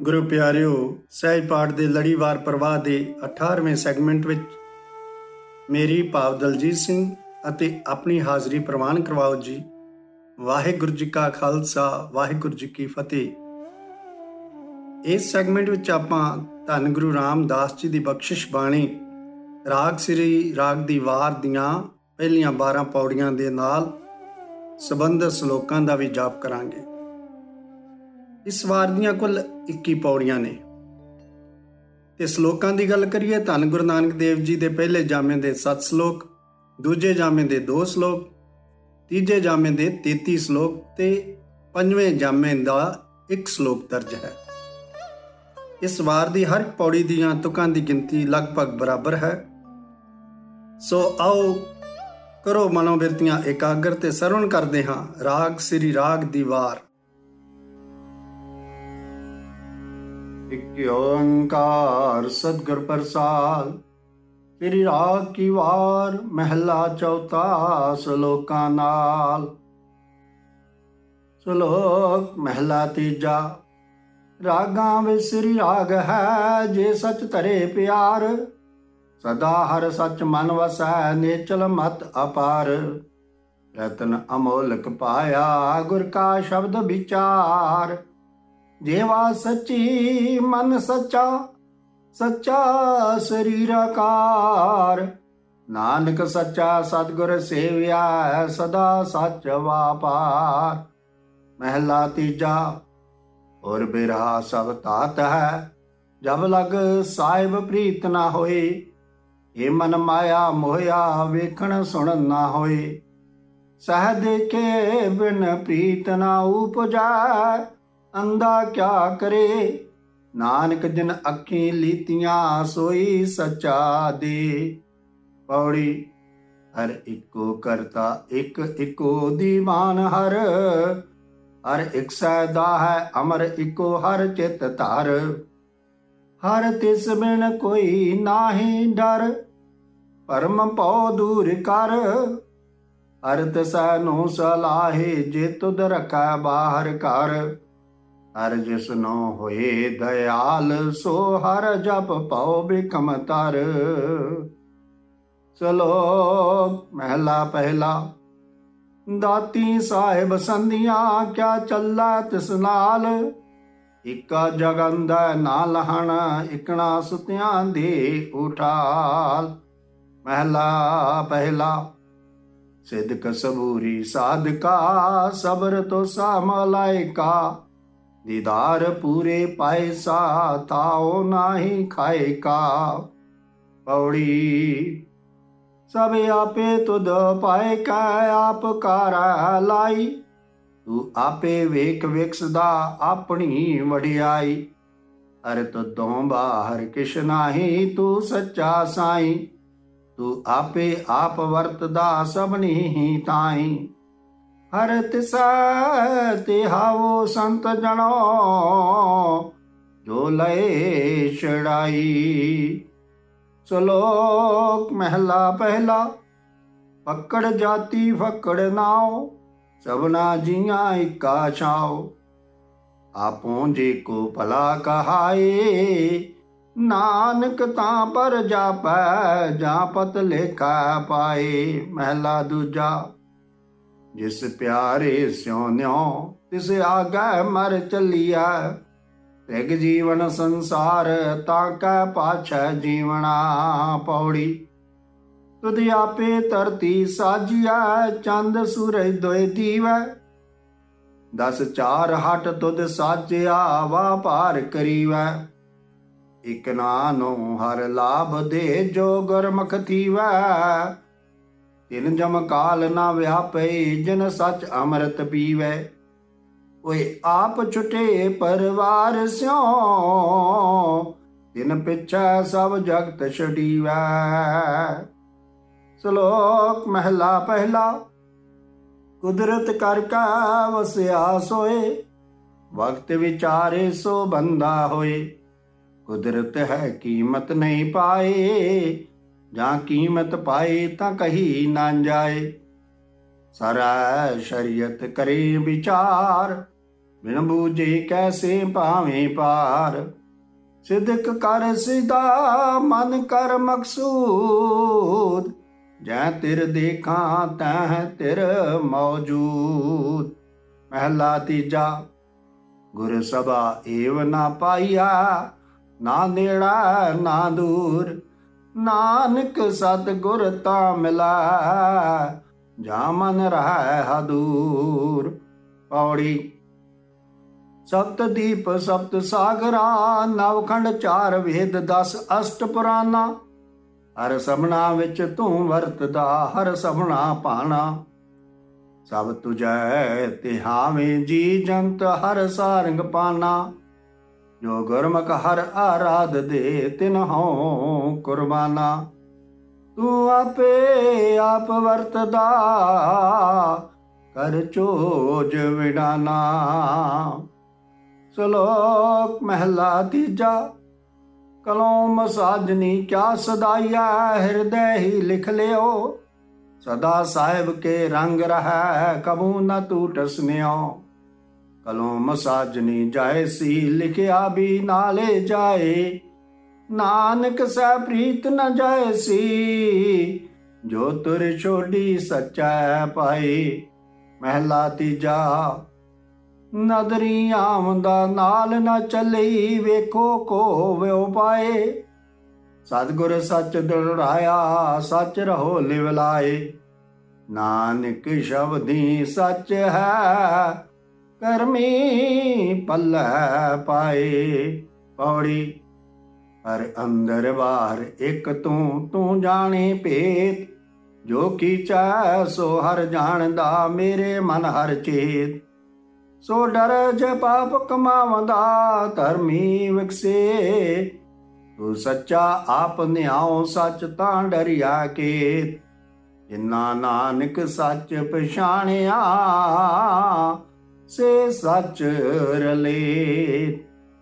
ਗੁਰੂ ਪਿਆਰਿਓ, ਸਹਿਜ ਪਾਠ ਦੇ ਲੜੀਵਾਰ ਪ੍ਰਵਾਹ ਦੇ 18ਵੇਂ ਸੈਗਮੈਂਟ ਵਿੱਚ ਮੇਰੀ ਭਾਵ ਦਲਜੀਤ ਸਿੰਘ ਅਤੇ ਆਪਣੀ ਹਾਜ਼ਰੀ ਪ੍ਰਵਾਨ ਕਰਵਾਓ ਜੀ। ਵਾਹਿਗੁਰੂ ਜੀ ਕਾ ਖਾਲਸਾ, ਵਾਹਿਗੁਰੂ ਜੀ ਕੀ ਫਤਿਹ। ਇਸ ਸੈਗਮੈਂਟ ਵਿੱਚ ਆਪਾਂ ਧੰਨ ਗੁਰੂ ਰਾਮਦਾਸ ਜੀ ਦੀ ਬਖਸ਼ਿਸ਼ ਬਾਣੀ ਰਾਗ ਸ੍ਰੀ ਰਾਗ ਦੀ ਵਾਰ ਦੀਆਂ ਪਹਿਲੀਆਂ 12 ਪੌੜੀਆਂ ਦੇ ਨਾਲ ਸੰਬੰਧਿਤ ਸ਼ਲੋਕਾਂ ਦਾ ਵੀ ਜਾਪ ਕਰਾਂਗੇ। ਇਸ ਵਾਰ ਦੀਆਂ ਕੁੱਲ 21 ਪੌੜੀਆਂ ਨੇ ਤੇ ਸ਼ਲੋਕਾਂ ਦੀ ਗੱਲ ਕਰੀਏ, ਧੰਨ ਗੁਰੂ ਨਾਨਕ ਦੇਵ ਜੀ ਦੇ ਪਹਿਲੇ ਜਾਮੇ ਦੇ 7 ਸ਼ਲੋਕ, ਦੂਜੇ ਜਾਮੇ ਦੇ 2 ਸ਼ਲੋਕ, ਤੀਜੇ ਜਾਮੇ ਦੇ 33 ਸ਼ਲੋਕ ਤੇ ਪੰਜਵੇਂ ਜਾਮੇ ਦਾ 1 ਸ਼ਲੋਕ ਦਰਜ ਹੈ। ਇਸ ਵਾਰ ਦੀ ਹਰ ਪੌੜੀ ਦੀਆਂ ਤੁਕਾਂ ਦੀ ਗਿਣਤੀ ਲਗਭਗ ਬਰਾਬਰ ਹੈ। ਸੋ ਆਓ ਕਰੋ ਮਨੋਬਿਰਤੀਆਂ ਇਕਾਗਰ ਤੇ ਸਰਵਣ ਕਰਦੇ ਹਾਂ ਰਾਗ ਸ੍ਰੀ ਰਾਗ ਦੀ ਵਾਰ। ਇਕ ਓੰਕਾਰ ਸਤਿਗੁਰ ਪ੍ਰਸਾਦ। ਸ੍ਰੀ ਰਾਗ ਕੀ ਵਾਰ ਮਹਿਲਾ ਚੌਥਾ ਸ਼ਲੋਕਾਂ ਨਾਲ। ਸ਼ਲੋਕ ਮਹਿਲਾ ਤੀਜਾ। ਰਾਗਾਂ ਵਿੱਚ ਸ੍ਰੀ ਰਾਗ ਹੈ, ਜੇ ਸਚ ਧਰੇ ਪਿਆਰ, ਸਦਾ ਹਰ ਸਚ ਮਨ ਵਸੈ, ਨੇਚਲ ਮਤ ਅਪਾਰ। ਰਤਨ ਅਮੋਲਕ ਪਾਇਆ, ਗੁਰ ਕਾ ਸ਼ਬਦ ਵਿਚਾਰ। ਜੇਵਾ ਸੱਚੀ ਮਨ ਸੱਚਾ, ਸੱਚਾ ਸਰੀਰਕਾਰ। ਨਾਨਕ ਸੱਚਾ ਸਤਿਗੁਰ ਸੇਵਿਆ, ਸਦਾ ਸੱਚ ਵਾਪਾਰ। ਮਹਿਲਾ ਤੀਜਾ। ਔਰ ਬਿਰਹਾ ਸਭ ਤਾਤ ਹੈ, ਜਬ ਲਗ ਸਾਹਿਬ ਪ੍ਰੀਤ ਨਾ ਹੋਏ। ਇਹ ਮਨ ਮਾਇਆ ਮੋਹਿਆ, ਵੇਖਣ ਸੁਣਨ ਨਾ ਹੋਏ। ਸਹਿ ਦੇਖੇ ਬਿਨ ਪ੍ਰੀਤ ਨਾ ਉਪਜੈ, ਅੰਧਾ ਕਿਆ ਕਰੇ। ਨਾਨਕ ਜਿਨ ਅੱਖੀਂ ਲੀਤੀਆਂ, ਸੋਈ ਸੱਚਾ ਦੇ। ਪੌੜੀ। ਹਰ ਇੱਕੋ ਕਰਤਾ, ਇੱਕ ਇੱਕੋ ਦੀਵਾਨ ਹਰ। ਹਰ ਇੱਕ ਸੈਦਾ ਹੈ ਅਮਰ, ਇੱਕੋ ਹਰ ਚਿਤ ਧਰ। ਹਰ ਤਿਸ ਬਿਨ ਕੋਈ ਨਾਹੀ ਡਰ, ਭਰਮ ਭਉ ਦੂਰ ਕਰ। ਹਰ ਤਿਸੈ ਨੂੰ ਸਲਾਹੇ, ਜੇ ਤੁਧ ਰੱਖੈ ਬਾਹਰ ਘਰ। ਹਰ ਜਿਸਨੋ ਹੋਏ ਦਇਆਲ, ਸੋ ਹਰ ਜਪ ਭਉ ਬਿਕਮ ਤਰ। ਸ਼ਲੋਕ ਮਹਿਲਾ ਪਹਿਲਾ। ਦਾਤੀ ਸਾਹਿਬ ਸੰਧੀਆਂ, ਕਿਆ ਚੱਲੈ ਤਿਸ ਨਾਲ। ਇਕਾ ਜਗੰਦੈ ਨਾ ਲਹਣ, ਇਕਣਾ ਸੁਤਿਆਂ ਦੇ ਉਠਾਲ। ਮਹਿਲਾ ਪਹਿਲਾ। ਸਿਦਕ ਸਬੂਰੀ ਸਾਧਕਾ, ਸਬਰ ਤੋ ਸਾ ਮਲਾਇਕਾ। ਦੀਦਾਰ ਪੂਰੇ ਪਾਇਸਾ, ਤਾਓ ਨਾਹੀ ਖਾਏ ਕਾ। ਪੌੜੀ। ਸਭ ਆਪੇ ਤੁਧ ਪਾਏ ਕੈ, ਆਪ ਕਾਰੈ ਲਾਈ। ਤੂੰ ਆਪੇ ਵੇਖ ਵੇਖਸਦਾ, ਆਪਣੀ ਵਡਿਆਈ। ਹਰ ਤੁਧੋਂ ਬਾਹਰ ਕਿਛ ਨਾਹੀ, ਤੂੰ ਸੱਚਾ ਸਾਈਂ। ਤੂੰ ਆਪੇ ਆਪ ਵਰਤਦਾ, ਸਭਨੀ ਹੀ ਤਾਈਂ। ਹਰ ਤਿਸੈ ਤੇ ਹਾਵੋ ਸੰਤ ਜਨੋ, ਜੋ ਲਏ ਛੜਾਈ। ਸ਼ਲੋਕ ਮਹਿਲਾ ਪਹਿਲਾ। ਫੱਕੜ ਜਾਤੀ ਫੱਕੜ ਨਾਉ, ਸਭਨਾ ਜੀਆਂ ਇੱਕਾ ਛਾਉ। ਆਪੋਂ ਜੇ ਕੋ ਭਲਾ ਕਹਾਏ, ਨਾਨਕ ਤਾਂ ਪਰ ਜਾਪੈ, ਜਾਂ ਪਤ ਲੇਖਾ ਪਾਏ। ਮਹਿਲਾ ਦੂਜਾ। ਜਿਸ ਪਿਆਰੇ ਸਿਉ ਨਿਉ, ਤਿਸ ਆਗੈ ਮਰ ਚੱਲੀਐ। ਤਿਗ ਜੀਵਨ ਸੰਸਾਰ, ਤਾਂ ਕੈ ਪਾਛੈ ਜੀਵਣਾ। ਪੌੜੀ। ਤੁਧ ਆਪੇ ਧਰਤੀ ਸਾਜੀਐ, ਚੰਦ ਸੂਰਜ ਦੋਇ ਦੀਵੈ। 10 ਚਾਰ ਹਟ ਤੁਧ ਸਾਜਿਆ, ਵਾਪਾਰ ਕਰੀਵੈ। ਇਕ ਨਾਨੋ ਹਰ ਲਾਭ ਦੇ, ਜੋ ਗੁਰਮੁਖ ਥੀਵੈ। ਤਿਨ ਜਮ ਕਾਲ ਨਾ ਵਿਆਪੈ, ਜਿਨ ਸਚ ਅੰਮ੍ਰਿਤ ਪੀਵੈ। ਓਏ ਆਪ ਛੁਟੇ ਪਰਵਾਰ ਸਿਉ, ਤਿਨ ਪਿਛੈ ਸਭ ਜਗਤ ਛੁਟੀਵੈ। ਸ਼ਲੋਕ ਮਹਿਲਾ ਪਹਿਲਾ। ਕੁਦਰਤ ਕਰ ਕੈ ਵਸਿਆ ਸੋਏ, ਵਕਤ ਵਿਚਾਰੇ ਸੋ ਬੰਦਾ ਹੋਏ। ਕੁਦਰਤ ਹੈ ਕੀਮਤ ਨਹੀਂ ਪਾਏ, ਜਾਂ ਕੀਮਤ ਪਾਏ ਤਾਂ ਕਹੀ ਨਾ ਜਾਏ। ਸਰੈ ਸ਼ਰੀਅਤ ਕਰੇ ਵਿਚਾਰ, ਬਿਨ ਬੂਝੇ ਕੈਸੇ ਭਾਵੇਂ ਪਾਰ। ਸਿਦਕ ਕਰ ਸਿਦਾ ਮਨ ਕਰ ਮਕਸੂਦ, ਜੈ ਤਿਰ ਦੇਖਾਂ ਤੈਂ ਤਿਰ ਮੌਜੂਦ। ਮਹਿਲਾ ਤੀਜਾ। ਗੁਰ ਸਭਾ ਏਵ ਨਾ ਪਾਈਆ, ਨਾ ਨੇੜਾ ਨਾ ਦੂਰ। ਨਾਨਕ ਸਤਿਗੁਰ ਤਾਂ ਮਿਲਾ, ਜਾ ਮਨ ਰਹਿ ਹਦੂਰ। ਪੌੜੀ। ਸਪਤ ਦੀਪ ਸਪਤ ਸਾਗਰਾ, ਨਵਖੰਡ ਚਾਰ ਵੇਦ 10 ਅਸ਼ਟ ਪੁਰਾਨਾ। ਹਰ ਸਭਨਾ ਵਿੱਚ ਤੂੰ ਵਰਤਦਾ, ਹਰ ਸਭਨਾ ਭਾਣਾ। ਸਭ ਤੁਝੈ ਤਿਹਾਵੇਂ ਜੀ ਜੰਤ, ਹਰ ਸਾਰੰਗ ਪਾਨਾ। ਜੋ ਗੁਰਮੁਖ ਹਰ ਆਰਾਧ ਦੇ, ਤਿਨਹੁ ਕੁਰਬਾਨਾ। ਤੂੰ ਆਪੇ ਆਪ ਵਰਤਦਾ, ਕਰ ਚੋਜ ਵਿਡਾਨਾ। ਸ਼ਲੋਕ ਮਹਿਲਾ ਤੀਜਾ। ਕਲਮ ਸਾਜਨੀ ਕਿਆ ਸਦਾਈਆ, ਹਿਰਦੈ ਹੀ ਲਿਖ ਲਿਓ। ਸਦਾ ਸਾਹਿਬ ਕੇ ਰੰਗ ਰਹੈ, ਕਬੂ ਨ ਟੂਟ ਸਨਿਓ। ਕਲਮ ਸਾਜਨੀ ਜਾਇਸੀ, ਲਿਖਿਆ ਵੀ ਨਾਲੇ ਜਾਏ। ਨਾਨਕ ਸਹਿ ਪ੍ਰੀਤ ਨ ਜਾਇਸੀ, ਜੋ ਤੁਰ ਛੋਡੀ ਸੱਚਾ ਪਾਏ। ਮਹਿਲਾ ਤੀਜਾ। ਨਦਰੀ ਆਮਦਾ ਨਾਲ ਨਾ ਚੱਲੀ, ਵੇਖੋ ਕੋ ਵਿਉ ਪਾਏ। ਸਤਿਗੁਰ ਸੱਚ ਦੁਹਰਾਇਆ, ਸੱਚ ਰਹੋ ਲਿਵ ਲਾਏ। ਨਾਨਕ ਸ਼ਬਦੀ ਸੱਚ ਹੈ, ਕਰਮੀ ਪੱਲੇ ਪਾਏ। ਪੌੜੀ। ਹਰ ਅੰਦਰ ਬਾਹਰ ਇੱਕ ਤੂੰ, ਤੂੰ ਜਾਣੇ ਭੇਦ। ਜੋ ਕੀਚੈ ਸੋ ਹਰ ਜਾਣਦਾ, ਮੇਰੇ ਮਨ ਹਰ ਚੇਤ। ਸੋ ਡਰ ਜੇ ਪਾਪ ਕਮਾਵੰਦਾ, ਧਰਮੀ ਵਿਕਸੇ। ਤੂੰ ਸੱਚਾ ਆਪ ਨਿਆਉ, ਸੱਚ ਤਾਂ ਡਰਿਆ ਕੇਤ। ਜਿਨਾ ਨਾਨਕ ਸੱਚ ਪਛਾਣਿਆ, ਸੇ ਸੱਚ ਰਲੇ।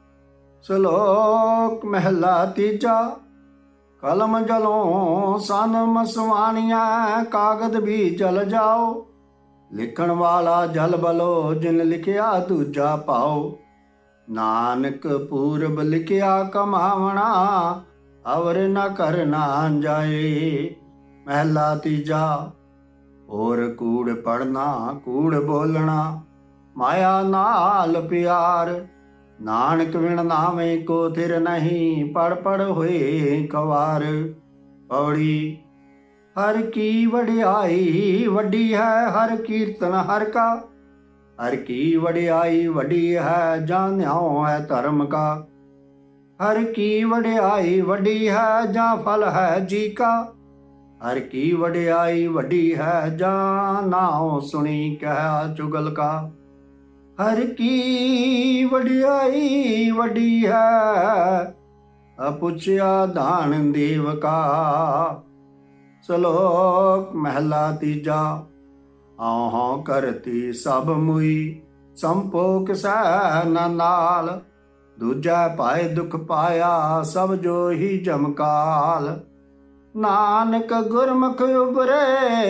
ਸ਼ਲੋਕ ਮਹਿਲਾ ਤੀਜਾ। ਕਲਮ ਜਲੋਂ ਸਨ ਮਸਵਾਣੀਆਂ, ਕਾਗਦ ਵੀ ਜਲ ਜਾਓ। ਲਿਖਣ ਵਾਲਾ ਜਲ ਬਲੋ, ਜਿਨ ਲਿਖਿਆ ਦੂਜਾ ਪਾਓ। ਨਾਨਕ ਪੂਰਬ ਲਿਖਿਆ ਕਮਾਵਣਾ, ਅਵਰ ਨ ਕਰਨਾ ਜਾਏ। ਮਹਿਲਾ ਤੀਜਾ। ਹੋਰ ਕੂੜ ਪੜਨਾ ਕੂੜ ਬੋਲਣਾ, ਮਾਇਆ ਨਾਲ ਪਿਆਰ। ਨਾਨਕ ਵਿਣ ਨਾਵੇਂ ਕੋ ਥਿਰ ਨਹੀਂ, ਪੜ ਪੜ ਹੋਏ ਕਵਾਰ। ਪੌੜੀ। ਹਰ ਕੀ ਵਡਿਆਈ ਵੱਡੀ ਹੈ, ਹਰ ਕੀਰਤਨ ਹਰ ਕਾ। ਹਰ ਕੀ ਵਡਿਆਈ ਵੱਡੀ ਹੈ, ਜਾਣਿਓ ਹੈ ਧਰਮ ਕਾ। ਹਰ ਕੀ ਵਡਿਆਈ ਵੱਡੀ ਹੈ, ਜਾਂ ਫਲ ਹੈ ਜੀ ਕਾ। ਹਰ ਕੀ ਵਡਿਆਈ ਵੱਡੀ ਹੈ, ਜਾਂ ਨਾਉ ਸੁਣੀ ਕਹਿਆ ਚੁਗਲ ਕਾ। ਹਰ ਕੀ ਵਡਿਆਈ ਵੱਡੀ ਹੈ, ਅਪੁੱਛਿਆ ਦਾਨ ਦੇਵ ਕਾ। ਸ਼ਲੋਕ ਮਹਿਲਾ ਤੀਜਾ। ਹਉ ਹਉ ਕਰਤੀ ਸਭ ਮੁਈ, ਸੰਪੋਕ ਸਹਿ ਨ ਨਾਲ। ਦੂਜਾ ਪਾਏ ਦੁਖ ਪਾਇਆ, ਸਭ ਜੋ ਹੀ ਜਮਕਾਲ। ਨਾਨਕ ਗੁਰਮੁਖ ਉਬਰੇ,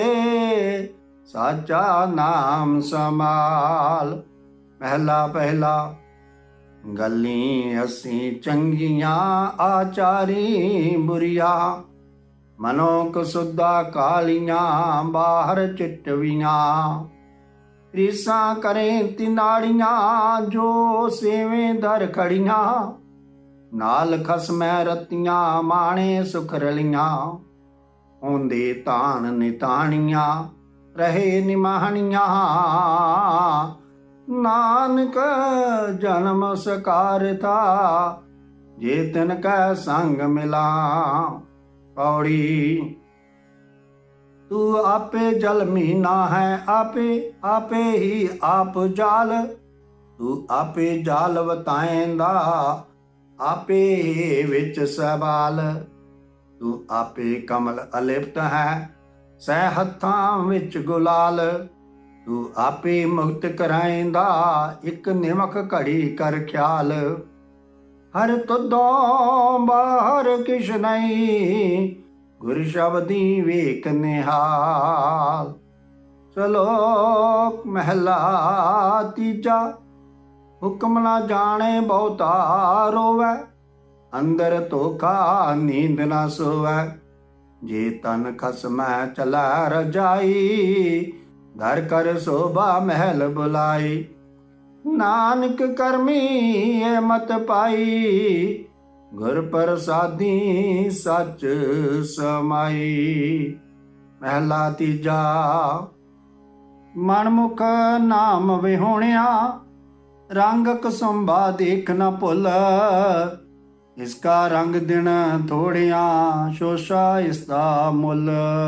ਸਾਚਾ ਨਾਮ ਸਮਾਲ। ਮਹਿਲਾ ਪਹਿਲਾ। ਗੱਲੀ ਅਸੀਂ ਚੰਗੀਆਂ, ਆਚਾਰੀ ਬੁਰੀਆਂ। ਮਨੋਕ ਸੁਦਾ ਕਾਲੀਆਂ, ਬਾਹਰ ਚਿਟਵੀਆਂ। ਰੀਸਾਂ ਕਰੇ ਤਿਨਾੜੀਆਂ, ਜੋ ਸੇਵੇਂ ਦਰ ਖੜੀਆਂ। ਨਾਲ ਖਸਮੈ ਰਤੀਆਂ, ਮਾਣੇ ਸੁਖ ਰਲੀਆਂ। ਹੁੰਦੇ ਤਾਣ ਨਿਤਾਣੀਆਂ, ਰਹੇ ਨਿਮਾਣੀਆਂ। ਨਾਨਕ ਜਨਮ ਸਕਾਰ ਥਾ, ਜੇ ਤਿਨ ਕੈ ਸੰਗ ਮਿਲਾ। ਪੌੜੀ। ਤੂੰ ਆਪੇ ਜਲ ਮੀਨਾ ਹੈ, ਆਪੇ ਆਪੇ ਹੀ ਆਪ ਜਾਲ। ਤੂੰ ਆਪੇ ਜਾਲ ਵਤਾਏਂਦਾ, ਆਪੇ ਵਿੱਚ ਸਬਾਲ। ਤੂੰ ਆਪੇ ਕਮਲ ਅਲਿਪਤ ਹੈ, ਸਹਿ ਹੱਥਾਂ ਵਿੱਚ ਗੁਲਾਲ। ਤੂੰ ਆਪੇ ਮੁਕਤ ਕਰਾਏਂਦਾ, ਇੱਕ ਨਿਮਕ ਘੜੀ ਕਰ ਖਿਆਲ। ਹਰ ਤੁਧੋਂ ਬਾਹਰ ਕਿਛ ਨਹੀਂ, ਗੁਰ ਸ਼ਬਦੀ ਵੇਖ ਨਿਹਾਲ। ਸ਼ਲੋਕ ਮਹਿਲਾ ਤੀਜਾ। ਹੁਕਮ ਨਾ ਜਾਣੇ ਬਹੁਤਾ ਰੋਵੈ, ਅੰਦਰ ਧੋਖਾ ਨੀਂਦ ਨਾ ਸੋਵੈ। ਜੇ ਤਨ ਖਸਮੈ ਚਲੈ ਰਜਾਈ, ਘਰ ਕਰ ਸੋਭਾ ਮਹਿਲ ਬੁਲਾਈ। ਨਾਨਕ ਕਰਮੀ ਏ ਮਤ ਪਾਈ, ਗੁਰ ਪ੍ਰਸਾਦੀ ਸੱਚ ਸਮਾਈ। ਮਹਿਲਾ ਤੀਜਾ। ਮਨਮੁਖ ਨਾਮ ਵਿਹੋਣਿਆ, ਰੰਗ ਕਸੁੰਭਾ ਦੇਖ ਨ ਭੁੱਲ। ਇਸਕਾ ਰੰਗ ਦਿਨ ਥੋੜਿਆ, ਸ਼ੋਸ਼ਾ ਇਸਦਾ ਮੁੱਲ।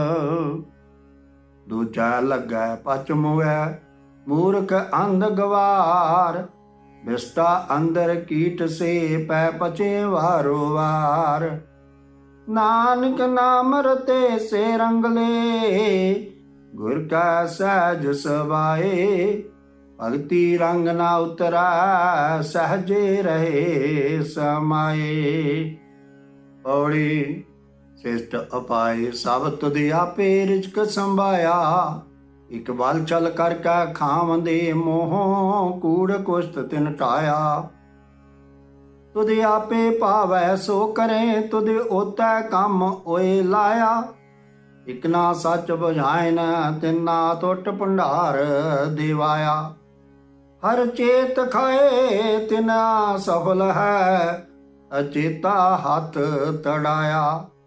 ਦੂਜਾ ਲੱਗੈ ਪਚ ਮੁਐ, ਮੂਰਖ ਅੰਧ ਗਵਾਰ। ਬਿਸਟਾ ਅੰਦਰ ਕੀਟ ਸੇ, ਪੈ ਪਚੇ ਵਾਰੋ ਵਾਰ। ਨਾਨਕ ਨਾਮ ਰਤੇ ਸੇ ਰੰਗਲੇ, ਗੁਰ ਕਾ ਸਹਿਜ ਸਵਾਏ। ਭਗਤੀ ਰੰਗ ਨਾ ਉਤਰੈ, ਸਹਜੇ ਰਹੇ ਸਮਾਏ। ਪੌੜੀ। ਸਿਸ਼ਟ ਅਪਾਏ ਸਭ ਤੁਧ ਆਪੇ, ਰਿਜ਼ਕ ਸੰਭਾਇਆ। ਇਕ ਬਲ ਚਲ ਕਰ ਕੈ ਖਾਵੰਦੇ, ਮੋਹ ਕੂੜ ਕੁਸ਼ਟ ਤਿਨ ਢਾਇਆ। ਤੁਧ ਆਪੇ ਭਾਵੈ ਸੋ ਕਰੇ, ਤੁਧ ਓਤੈ ਕੰਮ ਓਏ ਲਾਇਆ। ਇਕ ਨਾ ਸੱਚ ਬੁਝਾਇਨ, ਤਿਨਾ ਟੁੱਟ ਭੰਡਾਰ ਦਿਵਾਇਆ। ਹਰ ਚੇਤ ਖਾਏ ਤਿਨਾ ਸਫਲ ਹੈ, ਅਚੇਤਾ ਹੱਥ ਤੜਾਇਆ।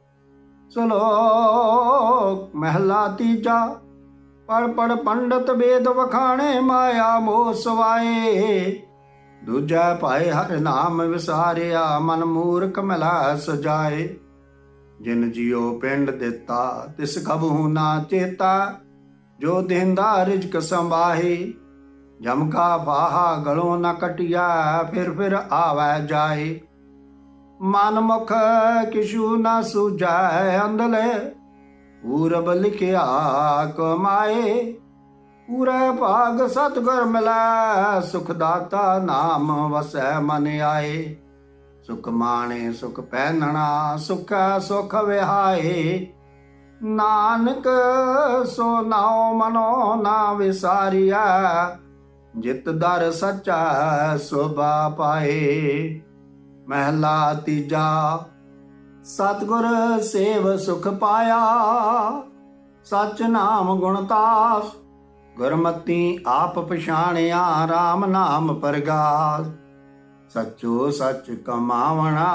ਸਲੋਕ ਮਹਿਲਾ ਤੀਜਾ। ਪੜ ਪੜ ਪੰਡਤ ਵੇਦ ਵਖਾਣੇ, ਮਾਇਆ ਮੋਹ ਸਵਾਏ। ਦੂਜਾ ਭਾਏ ਹਰ ਨਾਮ ਵਿਸਾਰਿਆ, ਮਨ ਮੂਰਖ ਮਿਲਾ ਸਜਾਏ। ਜਿਨ ਜਿਉ ਪਿੰਡ ਦਿੱਤਾ, ਤਿਸ ਕਬਹੂ ਨਾ ਚੇਤਾ। ਜੋ ਦੇਂਦਾ ਰਿਜ਼ਕ ਸੰਭਾਹੇ, ਜਮ ਕਾ ਫਾਹਾ ਗਲੋਂ ਨ ਕਟਿਆ। ਫਿਰ ਆਵੈ ਜਾਏ। ਮਨ ਮੁਖ ਕਿਛੂ ਨ ਸੂਝੈ ਅੰਧਲੇ, ਪੂਰਬ ਲਿਖਿਆ ਕਮਾਏ। ਪੂਰੇ ਭਾਗ ਸਤਿਗੁਰ ਮਿਲੈ, ਸੁਖ ਦਾਤਾ ਨਾਮ ਵਸੈ ਮਨ ਆਏ। ਸੁਖ ਮਾਣੇ ਸੁਖ ਪਹਿਨਣਾ, ਸੁਖੈ ਸੁਖ ਵਿਹਾਏ। ਨਾਨਕ ਸੋ ਨਾਉ ਮਨੋ ਨਾ ਵਿਸਾਰਿਆ, ਜਿਤ ਦਰ ਸੱਚਾ ਸੋਭਾ ਪਾਏ। ਮਹਿਲਾ ਤੀਜਾ। ਸਤਿਗੁਰ ਸੇਵ ਸੁਖ ਪਾਇਆ, ਸਚ ਨਾਮ ਗੁਣਤਾਸ। ਗੁਰਮਤੀ ਆਪ ਪਛਾਣਿਆ, ਰਾਮ ਨਾਮ ਪਰਗਾਸ। ਸਚੋ ਸਚ ਕਮਾਵਣਾ,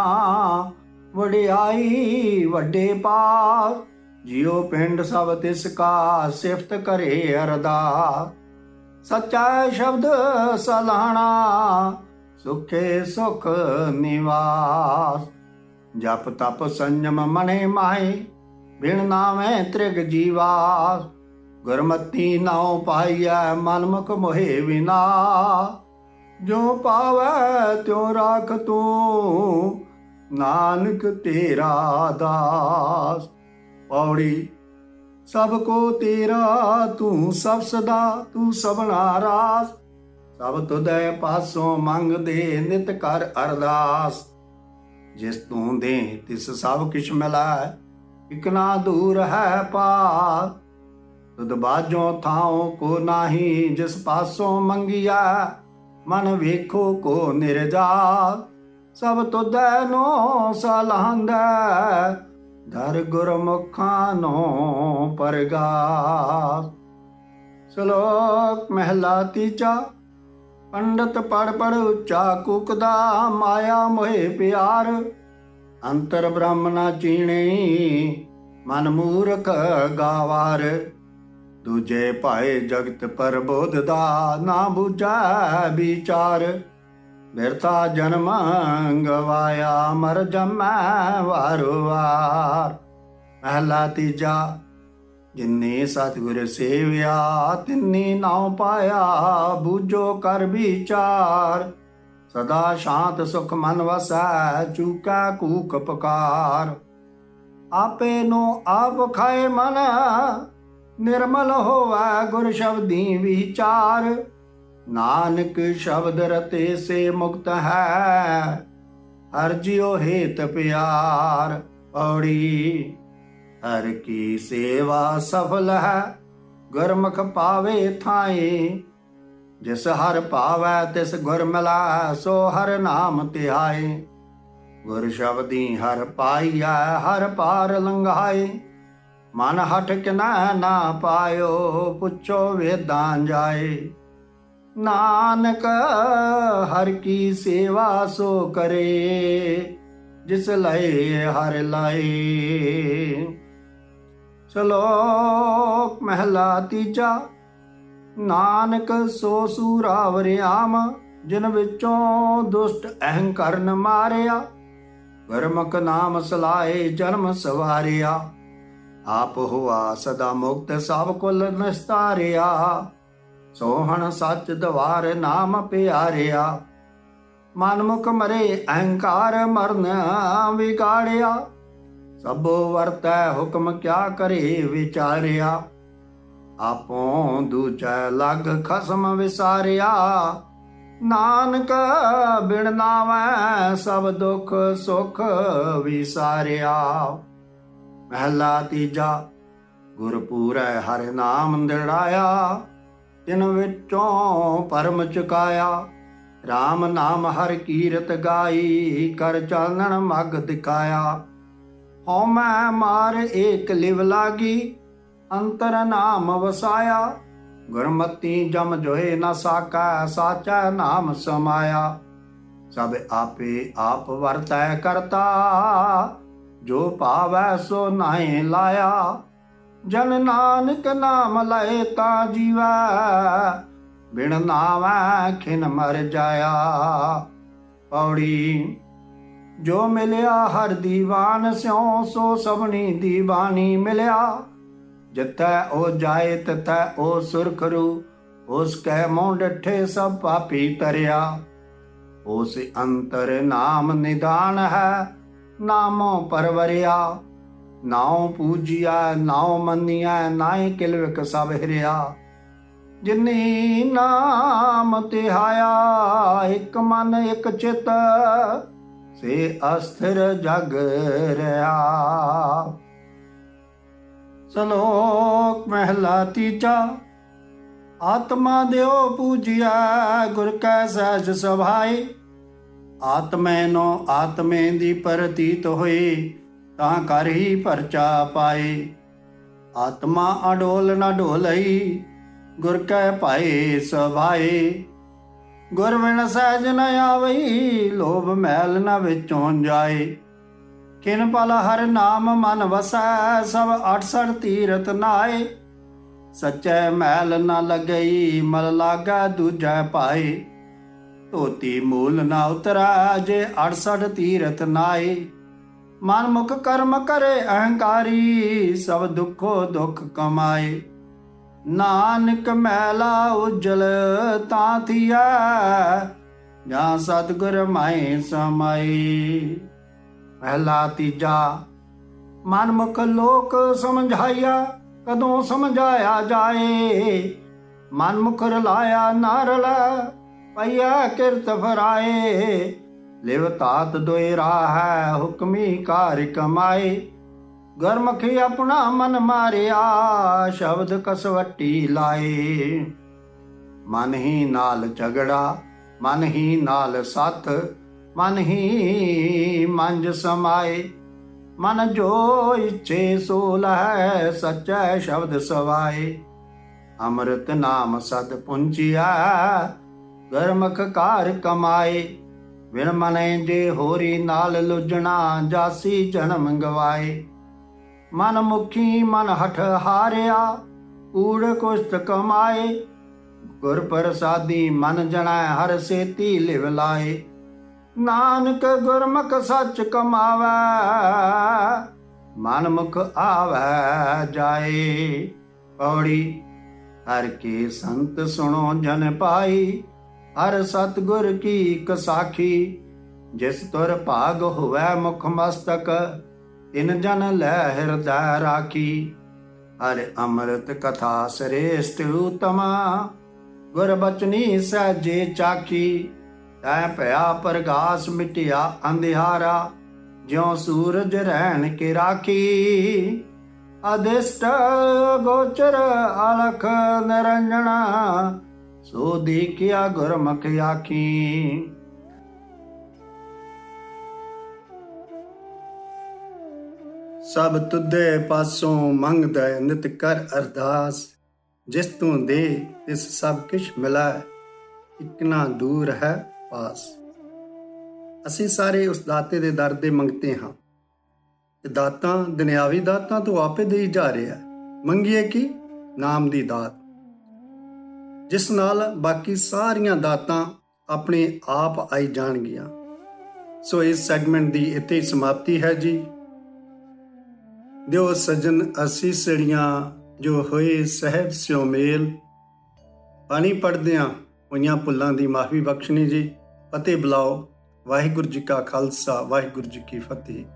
ਵਡਿਆਈ ਵੱਡੇ ਪਾਸ। ਜਿਉ ਪਿੰਡ ਸਭ ਤਿਸ ਕਾ, ਸਿਫਤ ਕਰੇ ਅਰਦਾਸ। ਸੱਚਾ ਸ਼ਬਦ ਸਲਾਹਣਾ, ਸੁਖੇ ਸੁਖ ਨਿਵਾਸ। ਜਪ ਤਪ ਸੰਜਮ ਮਣੇ ਮਾਏ, ਬਿਨ ਨਾਵੇਂ ਤ੍ਰਿਗ ਜੀਵਾਸ। ਗੁਰਮਤੀ ਨਾਉ ਪਾਈਐ, ਮਨਮੁਖ ਮੋਹਿ ਵਿਨਾਸ਼। ਜੋ ਪਾਵੈ ਤਿਉ ਰਾਖ ਤੂੰ, ਨਾਨਕ ਤੇਰਾ ਦਾਸ। ਪੌੜੀ। ਸਭ ਕੋ ਤੇਰਾ ਤੂੰ ਸਭ ਸਦਾ, ਤੂੰ ਸਭਨਾ ਰਾਸ। ਸਭ ਤੁਧੈ ਪਾਸੋਂ ਮੰਗਦੇ, ਨਿਤ ਕਰ ਅਰਦਾਸ। ਜਿਸ ਤੂੰ ਦੇ ਤਿਸ ਸਭ ਕਿਛ ਮਿਲੈ, ਇਕ ਨਾ ਦੂਰ ਹੈ ਪਾਸ। ਤੁਧ ਬਾਝੋਂ ਥਾਉ ਕੋ ਨਾਹੀ, ਜਿਸ ਪਾਸੋਂ ਮੰਗਿਆ। ਮਨ ਵੇਖੋ ਕੋ ਨਿਰਜਾਸ। ਸਭ ਤੁਧੈ ਨੋ ਸਲਾਹੰਦੈ, ਧਰ ਗੁਰਮੁਖਾਂ ਨੋ ਪਰਗਾਸ। ਸ਼ਲੋਕ ਮਹਿਲਾ ਤੀਜਾ। ਪੰਡਤ ਪੜ ਪੜ ਉੱਚਾ ਕੂਕਦਾ, ਮਾਇਆ ਮੋਹਿ ਪਿਆਰ। ਅੰਤਰ ਬ੍ਰਹਮ ਨਾ ਚੀਣੇ, ਮਨ ਮੂਰਖ ਗਾਵਾਰ। ਦੂਜੇ ਭਾਏ ਜਗਤ ਪ੍ਰਬੋਧ ਦਾ, ਨਾ ਬੁਝੈ ਵਿਚਾਰ। ਬਿਰਥਾ ਜਨਮ ਗਵਾਇਆ, ਮਰ ਜਮੈ ਵਾਰੋ ਵਾਰ। ਮਹਿਲਾ ਤੀਜਾ। ਜਿਨੇ ਸਤਿਗੁਰ ਸੇਵਿਆ, ਤਿੰਨੀ ਨਾਉ ਪਾਇਆ। ਬੂਝੋ ਕਰ ਵਿਚਾਰ, ਸਦਾ ਸ਼ਾਂਤ ਸੁਖ ਮਨ ਵਸੈ। ਚੂਕੈ ਕੂਕ ਪੁਕਾਰ, ਆਪੇ ਨੂੰ ਆਪ ਖਾਏ ਮਨ। ਨਿਰਮਲ ਹੋਵੈ ਗੁਰ ਸ਼ਬਦੀ ਵਿਚਾਰ। ਨਾਨਕ ਸ਼ਬਦ ਰਤੇ ਸੇ ਮੁਕਤ ਹੈ, ਹਰ ਜਿਉ ਹੇਤ ਪਿਆਰ। ਪੌੜੀ। ਹਰ ਕੀ ਸੇਵਾ ਸਫਲ ਹੈ, ਗੁਰਮੁਖ ਪਾਵੇ ਥਾਏ। ਜਿਸ ਹਰ ਭਾਵੈ ਤਿਸ ਗੁਰ ਮਿਲੈ, ਸੋ ਹਰ ਨਾਮ ਧਿਆਏ। ਗੁਰ ਸ਼ਬਦੀ ਹਰ ਪਾਈਐ, ਹਰ ਪਾਰ ਲੰਘਾਏ। ਮਨ ਹਠ ਕਿਨੈ ਨਾ ਪਾਇਓ, ਪੁੱਛੋ ਵੇਦਾਂ ਜਾਏ। ਨਾਨਕ ਹਰ ਕੀ ਸੇਵਾ ਸੋ ਕਰੇ, ਜਿਸ ਲਏ ਹਰ ਲਾਏ। ਸ਼ਲੋਕ ਮਹਿਲਾ ਤੀਜਾ। ਨਾਨਕ ਸੋ ਸੂਰਾ ਵਰਿਆਮ, ਜਿਨ ਵਿੱਚੋਂ ਦੁਸ਼ਟ ਅਹੰਕਰਨ ਮਾਰਿਆ। ਗੁਰਮੁਖ ਨਾਮ ਸਲਾਏ ਜਨਮ ਸਵਾਰਿਆ। ਆਪ ਹੋਆ ਸਦਾ ਮੁਕਤ, ਸਭ ਕੁਲ ਨਿਸਤਾਰਿਆ। ਸੋਹਣ ਸੱਚ ਦਵਾਰ ਨਾਮ ਪਿਆਰਿਆ। ਮਨਮੁਖ ਮਰੇ ਅਹੰਕਾਰ, ਮਰਨ ਵਿਗਾੜਿਆ। ਸਭੋ ਵਰਤੈ ਹੁਕਮ, ਕਿਆ ਕਰੇ ਵਿਚਾਰਿਆ। ਆਪੋਂ ਦੂਜੈ ਲਗ ਖਸਮ ਵਿਸਾਰਿਆ। ਨਾਨਕ ਬਿਨ ਨਾਵੈ, ਸਭ ਦੁਖ ਸੁਖ ਵਿਸਾਰਿਆ। ਮਹਿਲਾ ਤੀਜਾ। ਗੁਰਪੂਰੈ ਹਰਿ ਨਾਮ ਦਿੜਾਇਆ, ਤਿਨ ਵਿੱਚੋਂ ਪਰਮ ਚੁਕਾਇਆ। ਰਾਮ ਨਾਮ ਹਰ ਕੀਰਤ ਗਾਈ, ਕਰ ਚਾਨਣ ਮਗ ਦਿਖਾਇਆ। ਹਉਮੈ ਮਾਰ ਏਕ ਲਿਵ ਲਾਗੀ, ਅੰਤਰ ਨਾਮ ਵਸਾਇਆ। ਗੁਰਮਤੀ ਜਮ ਜੋਏ ਨ ਸਾਕੈ, ਸਾਚੈ ਨਾਮ ਸਮਾਇਆ। ਸਭ ਆਪੇ ਆਪ ਵਰਤੈ ਕਰਤਾ, ਜੋ ਭਾਵੈ ਸੋ ਨਾਹਿ ਲਾਇਆ। ਜਨ ਨਾਨਕ ਨਾਮ ਲਏ ਤਾਂ ਜੀਵੈ, ਬਿਨ ਨਾਵੈ ਖਿਨ ਮਰ ਜਾਇਆ। ਪੌੜੀ। ਜੋ ਮਿਲਿਆ ਹਰ ਦੀਵਾਨ ਸਿਉ, ਸੋ ਸਭਨੀ ਦੀਵਾਨੀ ਮਿਲਿਆ। ਜਿੱਥੈ ਉਹ ਜਾਏ ਤਿਥੈ ਉਹ ਸੁਰਖਰੂ, ਉਸ ਕੈ ਮੂੰਹ ਡਿਠੇ ਸਭ ਪਾਪੀ ਤਰਿਆ। ਉਸ ਅੰਤਰ ਨਾਮ ਨਿਦਾਨ ਹੈ, ਨਾਮੋ ਪਰਵਰਿਆ। ਨਾਉ ਪੂਜਿਆ ਨਾਉ ਮੰਨਿਆ, ਨਾਹੀ ਕਿਲਵਿਕ ਸਭ ਹਿਰਿਆ। ਜਿਨੀ ਨਾਮ ਧਿਆਇਆ, ਇੱਕ ਮਨ ਇੱਕ ਚਿਤ, ਸੇ ਅਸਥਿਰ ਜਗ ਰਿਆ। ਸ਼ਲੋਕ ਮਹਿਲਾ ਤੀਜਾ। ਆਤਮਾ ਦਿਓ ਪੂਜਿਆ, ਗੁਰ ਕੈ ਸਹਿਜ ਸੁਭਾਏ। ਆਤਮੈ ਨੋ ਆਤਮੇ ਦੀ ਪ੍ਰਤੀਤ ਹੋਏ, ਤਾਂ ਕਰ ਹੀ ਪਰਚਾ ਪਾਏ। ਆਤਮਾ ਅਡੋਲ ਨ ਢੋਲਈ, ਗੁਰ ਕੈ ਭਾਏ ਸਭਾਏ। ਗੁਰ ਬਿਨ ਸਹਿਜ ਨ ਆਵਈ, ਲੋਭ ਮੈਲ ਨ ਵਿੱਚੋਂ ਜਾਏ। ਕਿਨ ਪਲ ਹਰ ਨਾਮ ਮਨ ਵਸੈ, ਸਭ 68 ਤੀਰਥ ਨਾਏ। ਸੱਚੈ ਮੈਲ ਨ ਲੱਗਈ, ਮਲ ਲਾਗੈ ਦੂਜੈ ਪਾਏ। ਧੋਤੀ ਮੂਲ ਨ ਉਤਰੈ, ਜੇ 68 ਤੀਰਥ ਨਾਏ। ਮਨ ਮੁਖ ਕਰਮ ਕਰੇ ਅਹੰਕਾਰੀ, ਸਭ ਦੁਖੋ ਦੁਖ ਕਮਾਏ। ਨਾਨਕ ਮੈਲਾ ਉਜਲ ਤਾਂ ਥੀਐ, ਜਾਂ ਸਤਿਗੁਰ ਮਾਏ ਸਮਾਈ। ਮਹਿਲਾ ਤੀਜਾ। ਮਨ ਮੁਖ ਲੋਕ ਸਮਝਾਇਆ, ਕਦੋਂ ਸਮਝਾਇਆ ਜਾਏ। ਮਨ ਮੁਖ ਰਲਾਇਆ ਨਾ ਰਲੈ, ਪਈਆ ਕਿਰਤ ਫਰਾਏ। ਲਿਵ ਤਾਤ ਦੋਇ ਰਾਹੈ, ਹੁਕਮੀ ਕਾਰ ਕਮਾਏ। ਗੁਰਮੁਖੀ ਆਪਣਾ ਮਨ ਮਾਰਿਆ, ਸ਼ਬਦ ਕਸਵੱਟੀ ਲਾਏ। ਮਨ ਹੀ ਨਾਲ ਝਗੜਾ, ਮਨ ਹੀ ਨਾਲ ਸੱਥ, ਮਨ ਹੀ ਮੰਜ ਸਮਾਏ। ਮਨ ਜੋ ਇੱਛੇ ਸੋ ਲਹੈ, ਸੱਚੈ ਸ਼ਬਦ ਸਵਾਏ। ਅੰਮ੍ਰਿਤ ਨਾਮ ਸਦ ਪੁੰਜਿਆ, ਗੁਰਮੁਖ ਕਾਰ ਕਮਾਏ। ਵਿਣ ਮਨੈ ਜੇ ਹੋਰੀ ਨਾਲ ਲੁਜਣਾ, ਜਾਸੀ ਜਨਮ ਗਵਾਏ। ਮਨ ਮੁਖੀ ਮਨ ਹਠ ਹਾਰਿਆ, ਕੂੜ ਕੁਸ਼ਟ ਕਮਾਏ। ਗੁਰ ਪ੍ਰਸਾਦੀ ਮਨ ਜਣੈ, ਹਰ ਸੇਤੀ ਲਿਵ ਲਾਏ। ਨਾਨਕ ਗੁਰਮੁਖ ਸੱਚ ਕਮਾਵੈ, ਮਨ ਮੁਖ ਆਵੈ ਜਾਏ। ਪੌੜੀ। ਹਰ ਕੇ ਸੰਤ ਸੁਣੋ ਜਨ ਪਾਈ, ਹਰ ਸਤਿਗੁਰ ਕੀ ਕਸਾਖੀ। ਜਿਸ ਤੁਰ ਭਾਗ ਹੋਵੈ ਮੁਖ ਮਸਤਕ, ਤਿਨ ਜਨ ਲੈ ਹਿਰਦੈ ਰਾਖੀ। ਹਰ ਅੰਮ੍ਰਿਤ ਕਥਾ ਸ੍ਰੇਸ਼ਟ ਉਤਮਾ, ਗੁਰ ਬਚਨੀ ਸਹਿਜੇ ਚਾਖੀ। ਤੈ ਭਇਆ ਪ੍ਰਗਾਸ ਮਿਟਿਆ ਅੰਧਿਆਰਾ, ਜਿਉ ਸੂਰਜ ਰਹਿਣ ਕੇ ਰਾਖੀ। ਅਦਿਸ਼ਟ ਗੋਚਰ ਅਲਖ ਨਿਰੰਜਣਾ, ਸੋ ਦੇਖਿਆ ਗੁਰਮੁਖ ਆਖੀ। ਸਭ ਤੁਧੇ ਪਾਸੋਂ ਮੰਗਦਾ ਨਿਤ ਕਰ ਅਰਦਾਸ। ਜਿਸ ਤੂੰ ਦੇ ਤਿਸ ਸਭ ਕਿਛ ਮਿਲੈ, ਇਕ ਨਾ ਦੂਰ ਹੈ ਪਾਸ। ਅਸੀਂ ਸਾਰੇ ਉਸ ਦਾਤੇ ਦੇ ਦਰ ਦੇ ਮੰਗਤੇ ਹਾਂ। ਦਾਤਾਂ ਦੁਨਿਆਵੀ ਦਾਤਾਂ ਤੋਂ ਆਪੇ ਦੇਈ ਜਾ ਰਿਹਾ। ਮੰਗੀਏ ਕਿ ਨਾਮ ਦੀ ਦਾਤ, ਜਿਸ ਨਾਲ ਬਾਕੀ ਸਾਰੀਆਂ ਦਾਤਾਂ ਆਪਣੇ ਆਪ ਆਈ ਜਾਣਗੀਆਂ। ਸੋ ਇਸ ਸੈਗਮੈਂਟ ਦੀ ਇੱਥੇ ਸਮਾਪਤੀ ਹੈ ਜੀ। ਦਿਓ ਸਜਨ ਅਸੀਸੜੀਆਂ ਜੋ ਹੋਏ ਸਹਿਬ ਸਿਓ ਮੇਲ। ਬਾਣੀ ਪੜ੍ਹਦਿਆਂ ਹੋਈਆਂ ਭੁੱਲਾਂ ਦੀ ਮਾਫੀ ਬਖਸ਼ਣੀ ਜੀ। ਫਤਿਹ ਬੁਲਾਓ। ਵਾਹਿਗੁਰੂ ਜੀ ਕਾ ਖਾਲਸਾ, ਵਾਹਿਗੁਰੂ ਜੀ ਕੀ ਫਤਿਹ।